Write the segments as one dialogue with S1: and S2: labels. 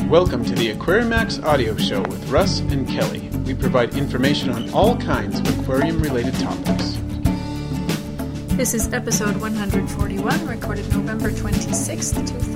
S1: Welcome to the Aquarimax audio show with Russ and Kelly. We provide information on all kinds of aquarium-related topics.
S2: This is episode 141, recorded November 26th,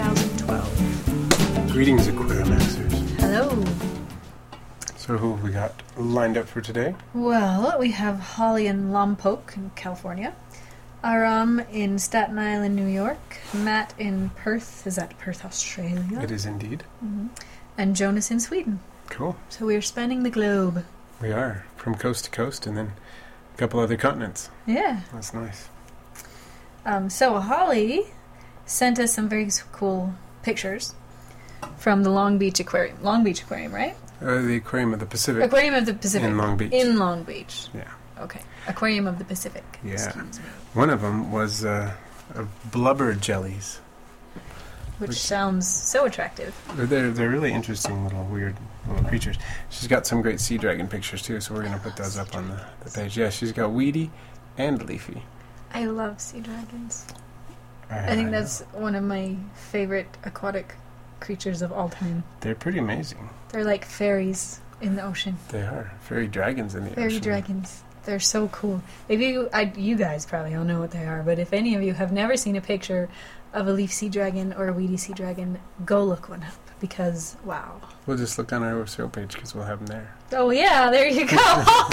S2: 2012.
S1: Greetings, Aquarimaxers.
S2: Hello.
S1: So who have we got lined up for today?
S2: Well, we have Holly in Lompoc in California, Aram in Staten Island, New York, Matt in Perth, is that Perth, Australia?
S1: It is indeed.
S2: Mm-hmm. And Jonas in Sweden.
S1: Cool.
S2: So we are spanning the globe.
S1: We are, from coast to coast, and then a couple other continents.
S2: Yeah.
S1: That's nice.
S2: So Holly sent us some very cool pictures from the Long Beach Aquarium. Long Beach Aquarium, right?
S1: The Aquarium of the Pacific.
S2: Aquarium of the Pacific.
S1: In Long Beach.
S2: In Long Beach.
S1: Yeah.
S2: Okay. Aquarium of the Pacific.
S1: Yeah.
S2: Excuse me.
S1: One of them was blubber jellies.
S2: Which sounds so attractive.
S1: They're really interesting weird little creatures. She's got some great sea dragon pictures too, so we're going to put those up on the page. Yeah, she's got weedy and leafy.
S2: I love sea dragons. I think that's one of my favorite aquatic creatures of all time.
S1: They're pretty amazing.
S2: They're like fairies in the ocean.
S1: They are. Fairy dragons in the ocean.
S2: Fairy dragons. They're so cool. Maybe you guys probably all know what they are, but if any of you have never seen a picture of a leaf sea dragon or a weedy sea dragon, go look one up, because, wow.
S1: We'll just look on our show page because we'll have them there.
S2: Oh, yeah, there you go.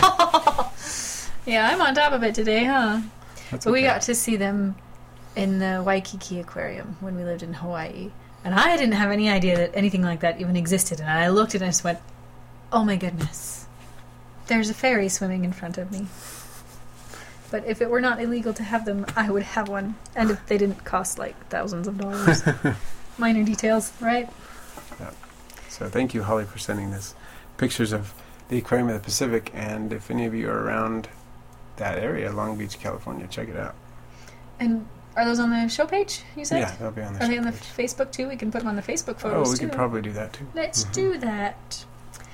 S2: Yeah, I'm on top of it today, huh?
S1: That's
S2: But we
S1: okay.
S2: got to see them in the Waikiki Aquarium when we lived in Hawaii. And I didn't have any idea that anything like that even existed. And I looked at it and I just went, oh my goodness. There's a fairy swimming in front of me. But if it were not illegal to have them, I would have one. And if they didn't cost like thousands of dollars. Minor details, right?
S1: Yeah. So thank you, Holly, for sending this pictures of the Aquarium of the Pacific. And if any of you are around that area, Long Beach, California, check it out.
S2: And are those on the show page, you said?
S1: Yeah, they'll be on the
S2: Are they
S1: show
S2: on the
S1: page.
S2: Facebook too? We can put them on the Facebook
S1: Oh,
S2: photos
S1: we
S2: too.
S1: could probably do that too.
S2: Let's do that.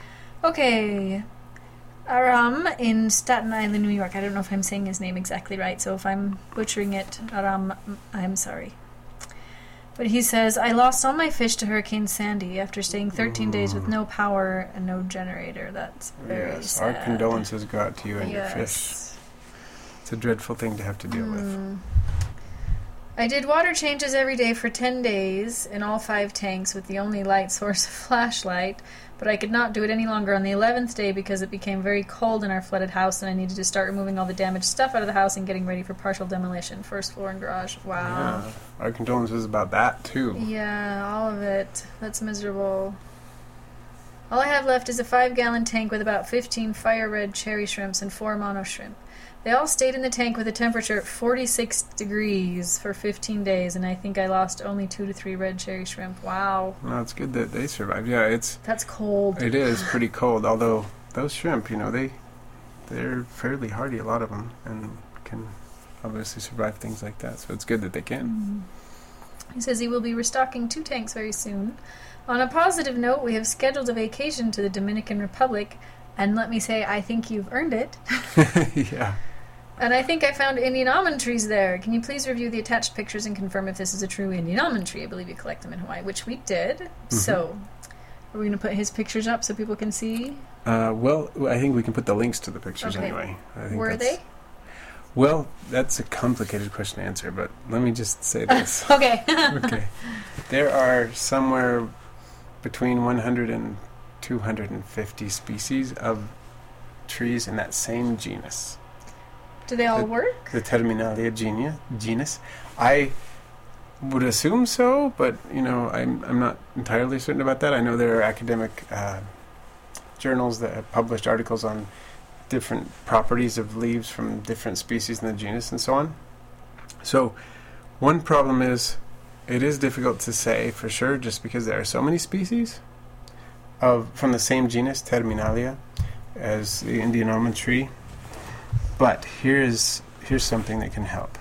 S2: Okay. Aram in Staten Island, New York. I don't know if I'm saying his name exactly right, so if I'm butchering it, Aram, I'm sorry. But he says, I lost all my fish to Hurricane Sandy after staying 13 days with no power and no generator. That's very
S1: Yes,
S2: sad.
S1: our condolences go out to you and your fish.
S2: Yes.
S1: It's a dreadful thing to have to deal with.
S2: I did water changes every day for 10 days in all 5 tanks with the only light source a flashlight, but I could not do it any longer on the 11th day because it became very cold in our flooded house and I needed to start removing all the damaged stuff out of the house and getting ready for partial demolition. First floor and garage. Wow.
S1: Yeah, our condolences about that too.
S2: Yeah, all of it. That's miserable. All I have left is a 5-gallon tank with about 15 fire red cherry shrimps and 4 mono shrimp. They all stayed in the tank with a temperature at 46 degrees for 15 days, and I think I lost only 2 to 3 red cherry shrimp. Wow.
S1: Well, it's good that they survived. Yeah,
S2: That's cold.
S1: it is pretty cold. Although those shrimp, they're fairly hardy, a lot of them, and can obviously survive things like that. So it's good that they can.
S2: He says he will be restocking 2 tanks very soon. On a positive note, we have scheduled a vacation to the Dominican Republic, and let me say, I think you've earned it.
S1: Yeah.
S2: And I think I found Indian almond trees there. Can you please review the attached pictures and confirm if this is a true Indian almond tree? I believe you collect them in Hawaii, which we did.
S1: Mm-hmm.
S2: So, are we going to put his pictures up so people can see?
S1: Well, I think we can put the links to the pictures
S2: Okay.
S1: anyway. I think
S2: Were
S1: that's-
S2: they?
S1: Well, that's a complicated question to answer, but let me just say this.
S2: Okay.
S1: Okay. There are somewhere between 100 and 250 species of trees in that same genus.
S2: Do they all work?
S1: The Terminalia genus. I would assume so, but I'm not entirely certain about that. I know there are academic journals that have published articles on different properties of leaves from different species in the genus and so on. So one problem is it is difficult to say for sure just because there are so many species from the same genus, Terminalia, as the Indian almond tree. But here's something that can help.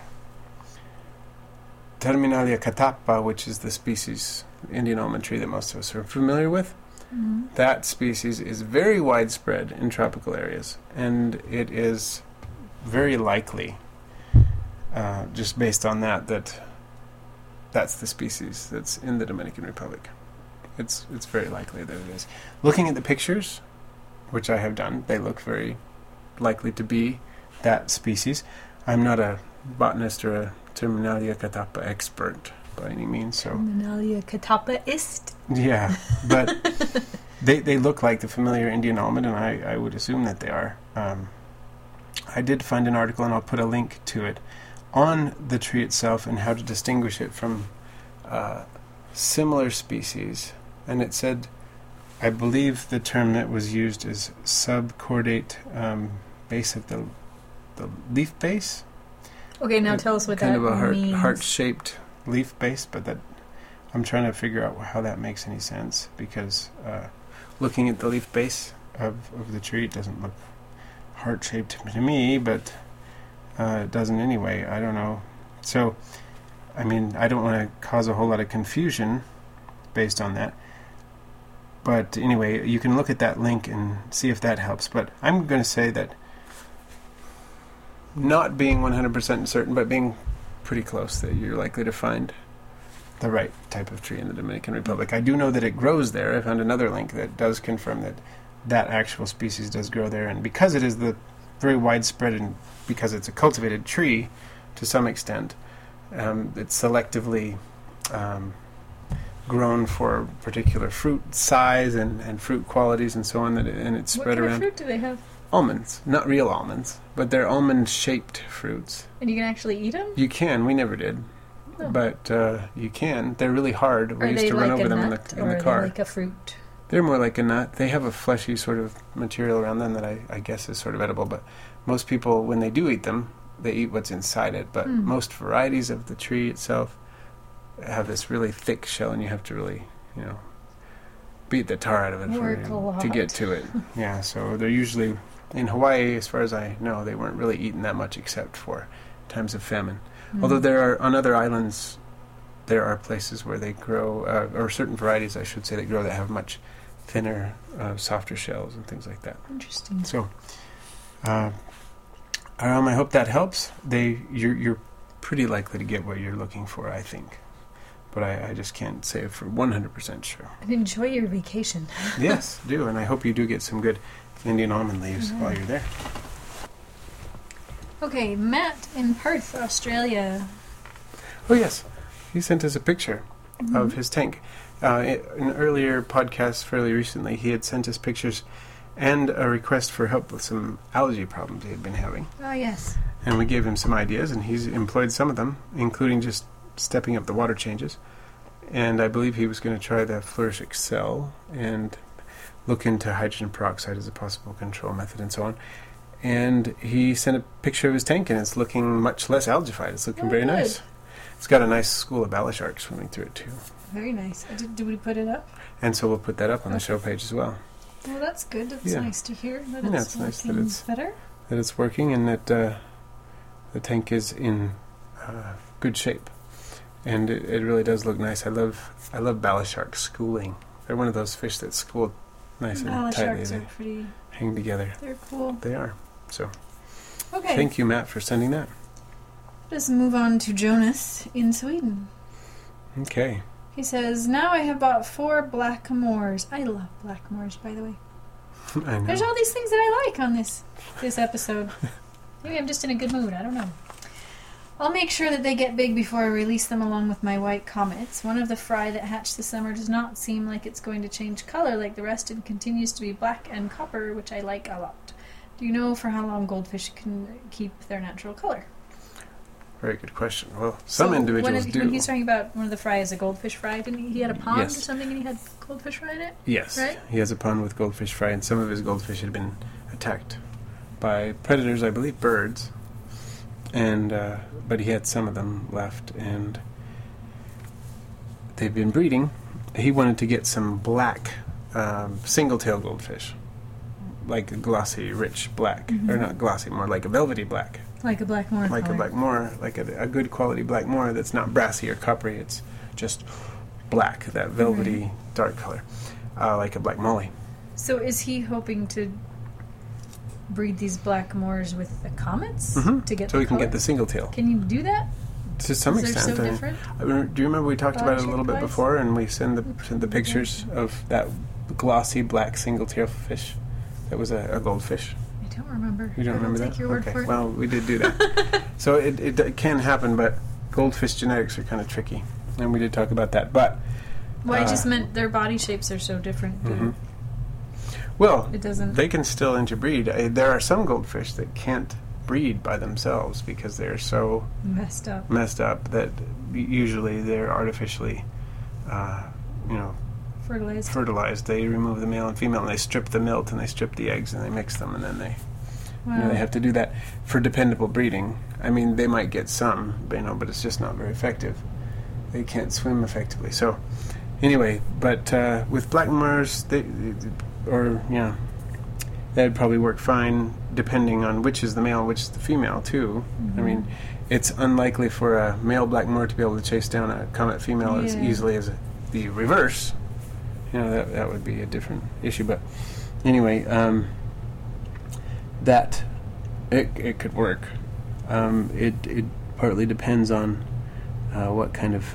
S1: Terminalia catappa, which is the species, Indian almond tree that most of us are familiar with, that species is very widespread in tropical areas, and it is very likely, just based on that's the species that's in the Dominican Republic. It's very likely that it is. Looking at the pictures, which I have done, they look very likely to be that species. I'm not a botanist or a Terminalia catapa expert by any means, so
S2: Terminalia catapaist.
S1: yeah, but they look like the familiar Indian almond, and I would assume that they are. I did find an article, and I'll put a link to it, on the tree itself and how to distinguish it from similar species. And it said, I believe the term that was used is subcordate base of the leaf base.
S2: Okay, now tell us what
S1: kind
S2: that
S1: of a
S2: means.
S1: heart-shaped leaf base, but that I'm trying to figure out how that makes any sense, because looking at the leaf base of the tree, it doesn't look heart-shaped to me, but it doesn't anyway. I don't know. So, I mean, I don't want to cause a whole lot of confusion based on that. But anyway, you can look at that link and see if that helps. But I'm going to say that, not being 100% certain, but being pretty close, that you're likely to find the right type of tree in the Dominican Republic. I do know that it grows there. I found another link that does confirm that that actual species does grow there. And because it is the very widespread, and because it's a cultivated tree to some extent, it's selectively grown for particular fruit size and fruit qualities and so on, and it's spread around.
S2: What kind of fruit do they have?
S1: Almonds. Not real almonds, but they're almond-shaped fruits.
S2: And you can actually eat them?
S1: You can. We never did.
S2: No.
S1: But you can. They're really hard. We
S2: Are
S1: used
S2: they
S1: to run
S2: like
S1: over
S2: a
S1: them in
S2: nut,
S1: the
S2: or
S1: car.
S2: are they like a fruit?
S1: They're more like a nut. They have a fleshy sort of material around them that I guess is sort of edible, but most people, when they do eat them, they eat what's inside it. But most varieties of the tree itself have this really thick shell, and you have to really, beat the tar out of it to get to it. Yeah, so they're usually, in Hawaii, as far as I know, they weren't really eaten that much except for times of famine. Although there are, on other islands, there are places where they grow, or certain varieties, I should say, that grow that have much thinner, softer shells and things like that.
S2: Interesting.
S1: So, I hope that helps. You're pretty likely to get what you're looking for, I think. But I just can't say for 100% sure.
S2: And enjoy your vacation.
S1: Yes, do. And I hope you do get some good Indian almond leaves while you're there.
S2: Okay, Matt in Perth, Australia.
S1: Oh, yes. He sent us a picture of his tank. In an earlier podcast fairly recently, he had sent us pictures and a request for help with some allergy problems he had been having.
S2: Oh, yes.
S1: And we gave him some ideas, and he's employed some of them, including just stepping up the water changes. And I believe he was going to try the Flourish Excel and look into hydrogen peroxide as a possible control method and so on. And he sent a picture of his tank, and it's looking much less algified. It's looking very nice. It's got a nice school of bala sharks swimming through it, too.
S2: Very nice. Did we put it up?
S1: And so we'll put that up on the show page as well.
S2: Well, that's good. That's nice to hear that
S1: it's nice that it's
S2: better.
S1: That it's working, and that the tank is in good shape. And it really does look nice. I love bala sharks schooling. They're one of those fish that school nice and
S2: Bala
S1: tightly.
S2: sharks
S1: They
S2: are pretty.
S1: hang together.
S2: They're cool.
S1: They are. So,
S2: Okay.
S1: thank you, Matt, for sending that.
S2: Let's move on to Jonas in Sweden.
S1: Okay.
S2: He says, now I have bought 4 Blackmores. I love Blackmores, by the way.
S1: I know.
S2: There's all these things that I like on this episode. Maybe I'm just in a good mood. I don't know. I'll make sure that they get big before I release them along with my white comets. One of the fry that hatched this summer does not seem like it's going to change color like the rest and continues to be black and copper, which I like a lot. Do you know for how long goldfish can keep their natural color?
S1: Very good question. Well, some individuals do.
S2: When he's talking about one of the fry is a goldfish fry, didn't he had a pond
S1: Yes.
S2: or something and he had goldfish fry in it?
S1: Yes.
S2: Right?
S1: He has a pond with goldfish fry, and some of his goldfish had been attacked by predators, I believe birds. And but he had some of them left, and they've been breeding. He wanted to get some black single-tailed goldfish, like a glossy, rich black, or not glossy, more like a velvety black,
S2: Like a Blackmore
S1: like
S2: color.
S1: a Blackmore, like a good quality Blackmore that's not brassy or coppery. It's just black, that velvety dark color, like a Black Molly.
S2: So is he hoping to breed these Blackmores with the comets to get
S1: So
S2: the
S1: we can
S2: color?
S1: get the single tail.
S2: Can you do that?
S1: To some
S2: They're
S1: extent.
S2: so different?
S1: Do you remember we talked about it a little bit
S2: Body
S1: before, and we sent the pictures of that glossy black single-tail fish that was a goldfish?
S2: I don't remember.
S1: You don't remember that?
S2: Take your word
S1: Okay.
S2: for it.
S1: Well, we did do that. So it can happen, but goldfish genetics are kind of tricky, and we did talk about that. But
S2: Well, I just meant their body shapes are so different.
S1: Mhm. Well,
S2: It doesn't.
S1: they can still interbreed. There are some goldfish that can't breed by themselves because they're so
S2: Messed up.
S1: messed up that usually they're artificially,
S2: Fertilized.
S1: fertilized. They remove the male and female, and they strip the milt, and they strip the eggs, and they mix them, and then they
S2: Wow.
S1: they have to do that for dependable breeding. I mean, they might get some, but it's just not very effective. They can't swim effectively. So, anyway, but with black Mars, that'd probably work fine, depending on which is the male and which is the female, too. I mean, it's unlikely for a male black Moor to be able to chase down a comet female as
S2: Yeah.
S1: easily as the reverse. That would be a different issue. But anyway, that it could work. It partly depends on what kind of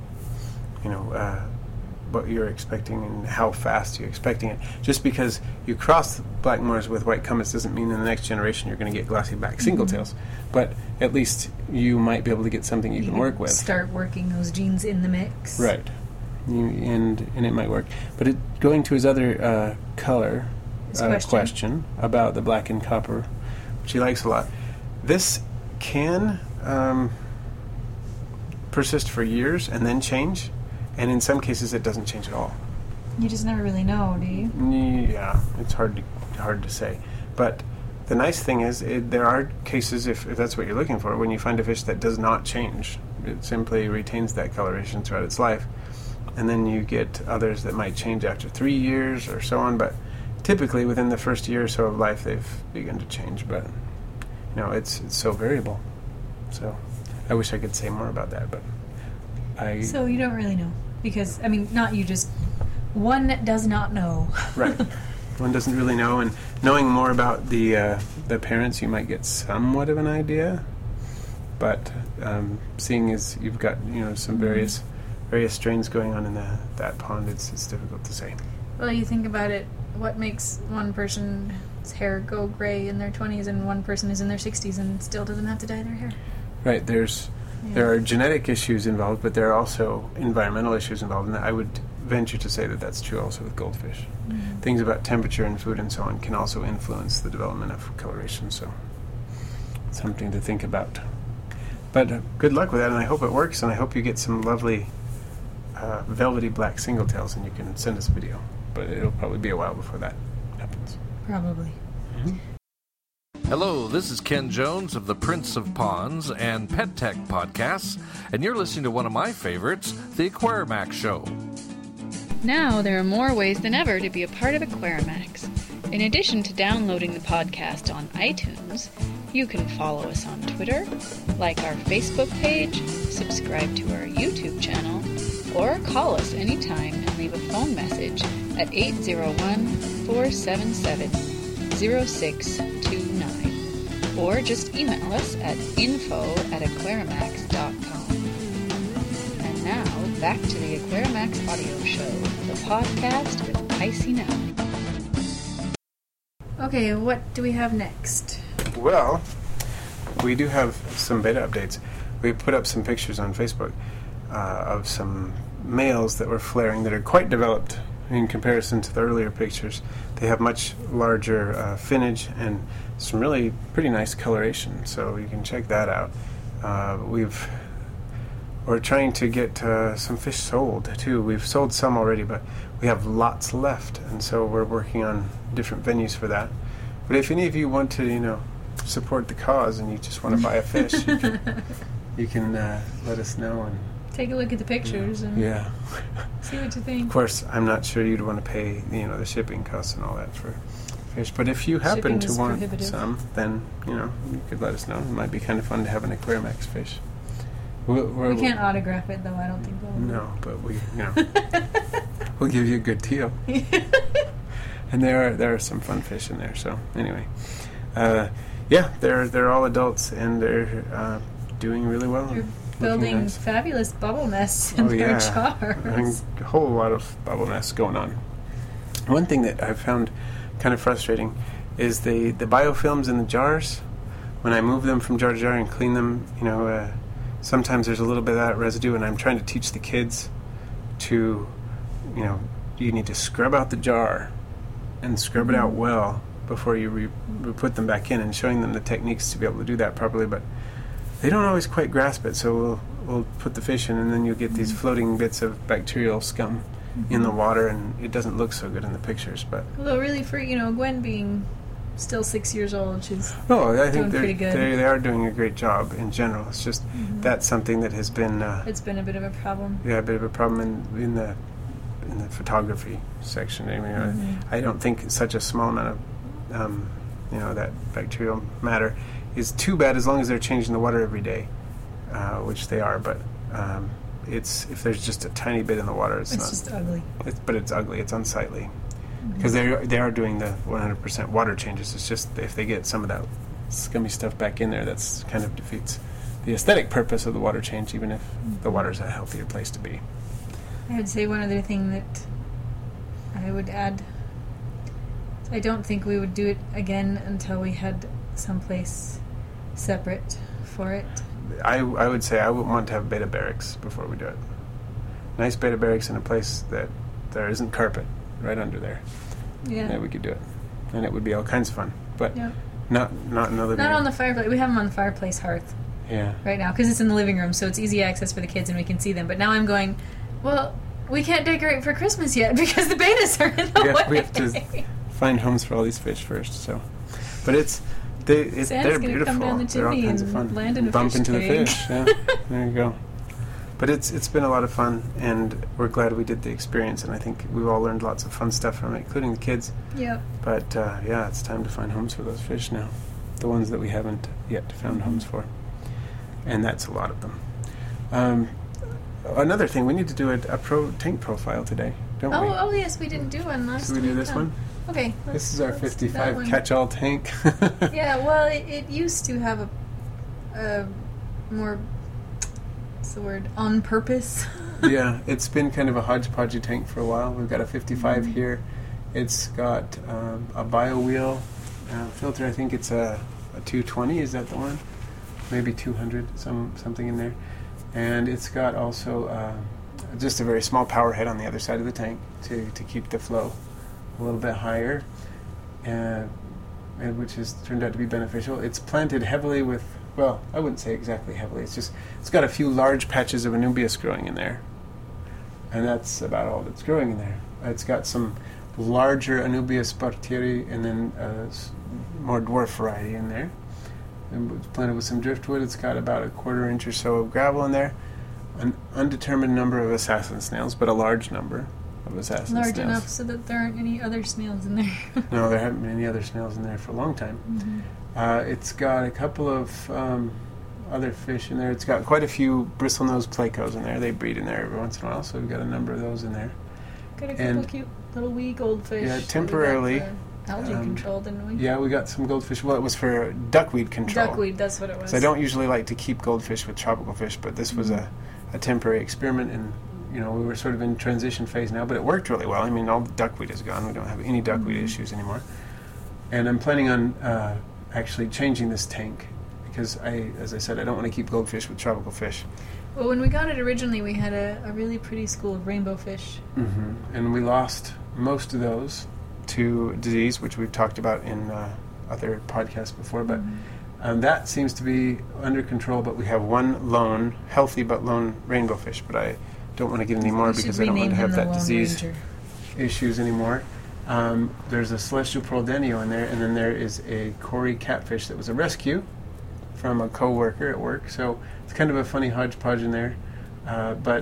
S1: what you're expecting and how fast you're expecting it. Just because you cross black Moors with white comets doesn't mean in the next generation you're going to get glossy black singletails. But at least you might be able to get something you can work with.
S2: Start working those genes in the mix.
S1: Right. And it might work. But going to his other color
S2: His
S1: question about the black and copper, which he likes a lot. This can persist for years and then change, and in some cases it doesn't change at all.
S2: You just never really know, do you?
S1: Yeah, it's hard to say. But the nice thing is there are cases, if that's what you're looking for, when you find a fish that does not change. It simply retains that coloration throughout its life. And then you get others that might change after 3 years or so on, but typically within the first year or so of life they've begun to change. But it's so variable. So I wish I could say more about that, but
S2: So you don't really know. Because, not you, just one does not know.
S1: Right. One doesn't really know, and knowing more about the parents, you might get somewhat of an idea. But seeing as you've got some various strains going on in that pond, it's difficult to say.
S2: Well, you think about it, what makes one person's hair go gray in their 20s and one person is in their 60s and still doesn't have to dye their hair?
S1: Right. There are genetic issues involved, but there are also environmental issues involved, and I would venture to say that that's true also with goldfish.
S2: Mm-hmm.
S1: Things about temperature and food and so on can also influence the development of coloration, so something to think about. But good luck with that, and I hope it works, and I hope you get some lovely velvety black singletails, and you can send us a video. But it'll probably be a while before that happens.
S2: Probably.
S3: Hello, this is Ken Jones of the Prince of Ponds and Pet Tech podcasts, and you're listening to one of my favorites, The Aquarimax Show.
S4: Now there are more ways than ever to be a part of Aquarimax. In addition to downloading the podcast on iTunes, you can follow us on Twitter, like our Facebook page, subscribe to our YouTube channel, or call us anytime and leave a phone message at 801-477-0629. Or just email us at info@aquarimax.com. And now, back to the Aquarimax audio show, the podcast with Icy Now.
S2: Okay, what do we have next?
S1: Well, we do have some beta updates. We put up some pictures on Facebook of some males that were flaring that are quite developed in comparison to the earlier pictures. They have much larger finnage and some really pretty nice coloration, so you can check that out. We're trying to get some fish sold too. We've sold some already, but we have lots left, and so we're working on different venues for that. But if any of you want to, support the cause and you just want to buy a fish, you can let us know and
S2: Take a look at the pictures and see what you think.
S1: Of course, I'm not sure you'd want to pay the shipping costs and all that for fish. But if you happen
S2: Shipping
S1: to
S2: is
S1: want
S2: prohibitive.
S1: some, then you could let us know. It might be kind of fun to have an Aquarimax fish.
S2: We can't autograph it, though. I don't think we'll.
S1: No, but we'll give you a good deal. And there are some fun fish in there. So anyway, they're all adults and they're doing really well.
S2: building
S1: nice.
S2: fabulous bubble nests in their jars.
S1: A whole lot of bubble nests going on. One thing that I've found kind of frustrating is the biofilms in the jars. When I move them from jar to jar and clean them, sometimes there's a little bit of that residue, and I'm trying to teach the kids to, you need to scrub out the jar and scrub it out well before you put them back in, and showing them the techniques to be able to do that properly. But they don't always quite grasp it, so we'll put the fish in, and then you'll get these floating bits of bacterial scum in the water, and it doesn't look so good in the pictures. But
S2: although really, for Gwen being still 6 years old, she's
S1: I think
S2: pretty good.
S1: They are doing a great job in general. It's just that's something that has been
S2: it's been a bit of a problem.
S1: Yeah, a bit of a problem in the photography section. I mean, I don't think such a small amount of that bacterial matter is too bad, as long as they're changing the water every day, which they are. But if there's just a tiny bit in the water, it's not
S2: just ugly.
S1: But it's ugly. It's unsightly. Because they are doing the 100% water changes. It's just if they get some of that scummy stuff back in there, that's kind of defeats the aesthetic purpose of the water change, even if the water's a healthier place to be.
S2: I would say one other thing that I would add, I don't think we would do it again until we had someplace separate for it.
S1: I would say I would want to have beta barracks before we do it. Nice beta barracks in a place that there isn't carpet right under there. Yeah, we could do it, and it would be all kinds of fun. But not in the living room.
S2: Not on the fireplace. We have them on the fireplace hearth.
S1: Yeah.
S2: Right now, because it's in the living room, so it's easy access for the kids, and we can see them. But now I'm going, well, we can't decorate for Christmas yet because the betas are in the way.
S1: We have to find homes for all these fish first. So, but they're beautiful.
S2: Come down the
S1: They're all
S2: chimney
S1: kinds of fun.
S2: and land in a
S1: Bump
S2: fish
S1: into the
S2: cage.
S1: fish. Yeah, there you go. But it's been a lot of fun, and we're glad we did the experience, and I think we've all learned lots of fun stuff from it, including the kids.
S2: Yep.
S1: But it's time to find homes for those fish now, the ones that we haven't yet found homes for, and that's a lot of them. Another thing, we need to do a tank profile today, don't we?
S2: Oh yes, we didn't do one last
S1: Should we do this one?
S2: Okay.
S1: This is our
S2: let's do that
S1: 55
S2: one.
S1: catch-all tank.
S2: Yeah, well, it used to have a more, what's the word, on purpose.
S1: Yeah, it's been kind of a hodgepodgey tank for a while. We've got a 55 here. It's got a bio wheel filter. I think it's a 220. Is that the one? Maybe 200, something in there. And it's got also just a very small power head on the other side of the tank to keep the flow a little bit higher, and which has turned out to be beneficial. It's planted heavily with, well, I wouldn't say exactly heavily. It's got a few large patches of Anubias growing in there, and that's about all that's growing in there. It's got some larger Anubias bartieri and then a more dwarf variety in there. And it's planted with some driftwood. It's got about a 1/4 inch or so of gravel in there, an undetermined number of assassin snails, but a large number of assassin snails.
S2: Large enough so that there aren't any other snails in there.
S1: No, there haven't been any other snails in there for a long time. It's got a couple of other fish in there. It's got quite a few bristlenose plecos in there. They breed in there every once in a while, so we've got a number of those in there.
S2: Got a couple cute little wee goldfish.
S1: Yeah, temporarily.
S2: Algae control, didn't we?
S1: Yeah, we got some goldfish. Well, it was for duckweed control.
S2: Duckweed, that's what it was.
S1: So I don't usually like to keep goldfish with tropical fish, but this was a temporary experiment, and we were sort of in transition phase now, but it worked really well. I mean, all the duckweed is gone. We don't have any duckweed issues anymore. And I'm planning on actually changing this tank because, as I said, I don't want to keep goldfish with tropical fish.
S2: Well, when we got it originally, we had a really pretty school of rainbow fish.
S1: And we lost most of those to disease, which we've talked about in other podcasts before, but that seems to be under control. But we have one lone, healthy but lone rainbow fish, but I don't want to get any more because I don't want to have that disease issues anymore. There's a celestial proldenio in there, and then there is a Cory catfish that was a rescue from a co-worker at work, so it's kind of a funny hodgepodge in there, but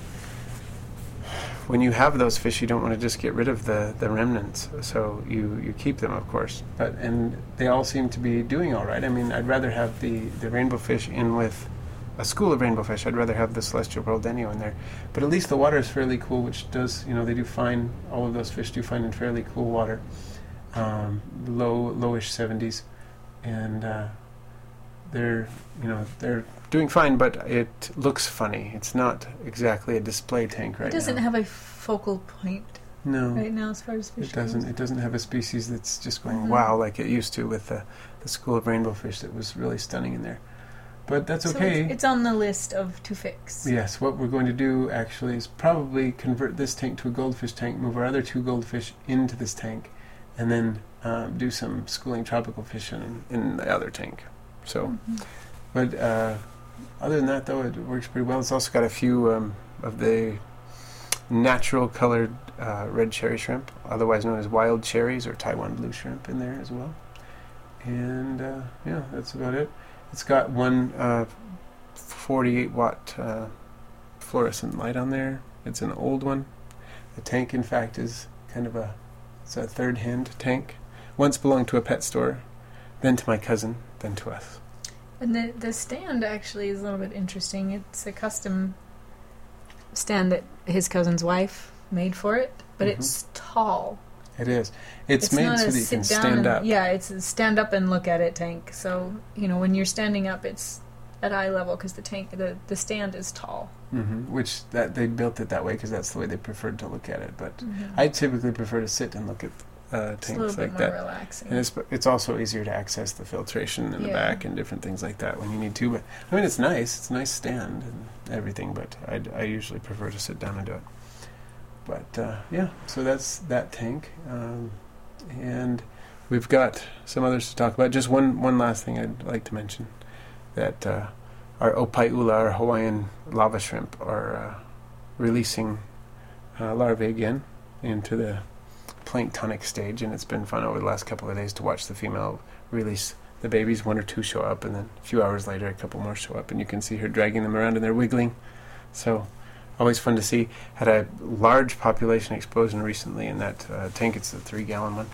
S1: when you have those fish, you don't want to just get rid of the remnants, so you keep them, of course. And they all seem to be doing all right. I mean, I'd rather have the rainbow fish in with a school of rainbow fish. I'd rather have the celestial proldenio in there. But at least the water is fairly cool, which does, they do fine, all of those fish do fine in fairly cool water, lowish 70s. And they're doing fine, but it looks funny. It's not exactly a display tank right now.
S2: It doesn't have a focal point
S1: No,
S2: right now as far as fish
S1: it doesn't.
S2: goes.
S1: It doesn't have a species that's just going
S2: Mhm.
S1: wow like it used to with the school of rainbow fish that was really stunning in there. But that's
S2: So
S1: okay.
S2: it's on the list of to fix.
S1: Yes, what we're going to do actually is probably convert this tank to a goldfish tank, move our other 2 goldfish into this tank, and then do some schooling tropical fish in the other tank. So,
S2: Mhm.
S1: but other than that, though, it works pretty well. It's also got a few of the natural colored red cherry shrimp, otherwise known as wild cherries or Taiwan blue shrimp, in there as well. And yeah, that's about it. It's got one 48-watt fluorescent light on there. It's an old one. The tank, in fact, is kind of it's a third-hand tank. Once belonged to a pet store, then to my cousin, then to us.
S2: And the stand actually is a little bit interesting. It's a custom stand that his cousin's wife made for it, but
S1: Mhm.
S2: it's tall.
S1: It is. It's made
S2: not
S1: so
S2: a
S1: that you can
S2: sit down
S1: stand
S2: and,
S1: up.
S2: Yeah, it's a stand up and look at it tank. So when you're standing up, it's at eye level because the stand is tall.
S1: Which they built it that way because that's the way they preferred to look at it. But
S2: Mhm.
S1: I typically prefer to sit and look at
S2: It's a
S1: tanks
S2: little bit
S1: like
S2: more
S1: that.
S2: relaxing.
S1: And it's also easier to access the filtration in the
S2: Yeah.
S1: back and different things like that when you need to. But I mean, it's nice. It's a nice stand and everything. But I usually prefer to sit down and do it. But yeah, so that's that tank. And we've got some others to talk about. Just one last thing I'd like to mention, that our opaiula, our Hawaiian lava shrimp, are releasing larvae again into the planktonic stage, and it's been fun over the last couple of days to watch the female release the babies. 1 or 2 show up, and then a few hours later a couple more show up, and you can see her dragging them around and they're wiggling. So always fun to see. Had a large population explosion recently in that tank. It's the 3-gallon one.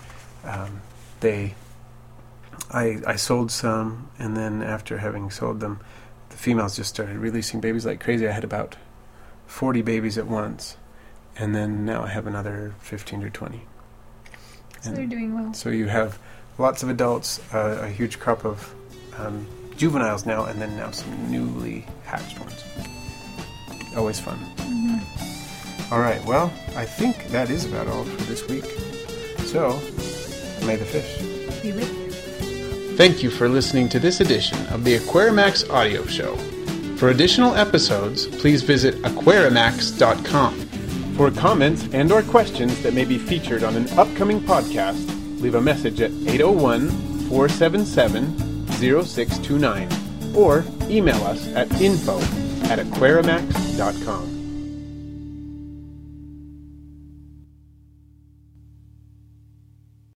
S1: I sold some, and then after having sold them, the females just started releasing babies like crazy. I had about 40 babies at once, and then now I have another 15 or 20.
S2: So
S1: And
S2: they're doing well.
S1: so you have lots of adults, a huge crop of juveniles now, and then now some newly hatched ones. Always fun. All right, well, I think that is about all for this week. So, may the fish
S2: Be with you.
S1: Thank you for listening to this edition of the Aquarimax audio show. For additional episodes, please visit aquarimax.com. For comments and or questions that may be featured on an upcoming podcast, leave a message at 801-477-0629 or email us at info@aquarimax.com.